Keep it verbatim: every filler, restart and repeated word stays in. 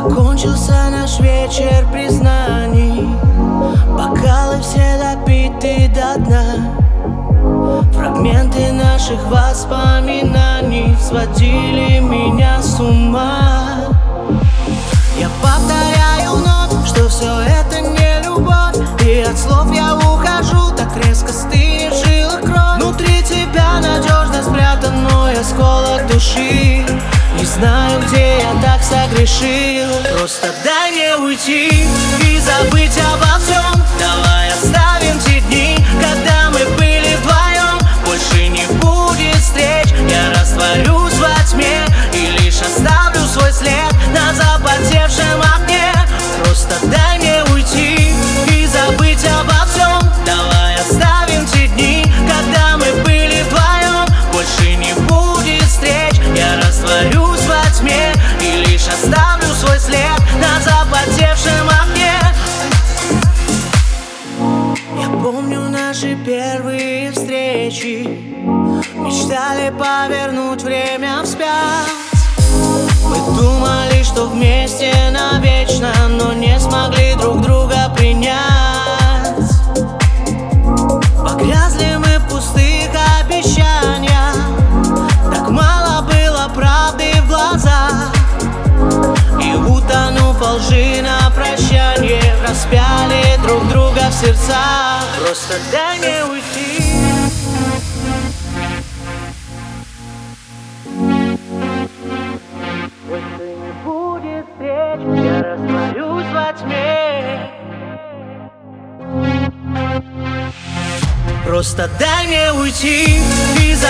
Закончился наш вечер признаний, бокалы все допиты до дна. Фрагменты наших воспоминаний сводили меня с ума. Я повторяю вновь, что все это не любовь, и от слов я ухожу, так резко стынет в жилах кровь. Внутри тебя надежно спрятан мой осколок души. Не знаю, где я так согрешил. Просто дай мне уйти и забыть обо всем. Давай оставим те дни, когда мы были вдвоем. Больше не будет встреч, я растворюсь во тьме и лишь оставлю свой след на запотевшем окне. Просто дай мне уйти и забыть обо всем. Давай оставим те дни, когда мы были вдвоем. Больше не будет встреч, я растворюсь во тьме и лишь оставлю свой след на запотевшем окне. Я помню наши первые встречи, мечтали повернуть время вспять. Мы думали, что вместе навечно, но не смогли друг друга принять. Погрязли мы в пустых обещаниях, так мало было правды в глазах. И утонув во лжи на прощанье, распяли друг друга в сердцах. Просто дай мне уйти. Больше не будет встреч, я растворюсь во тьме. Просто дай мне уйти и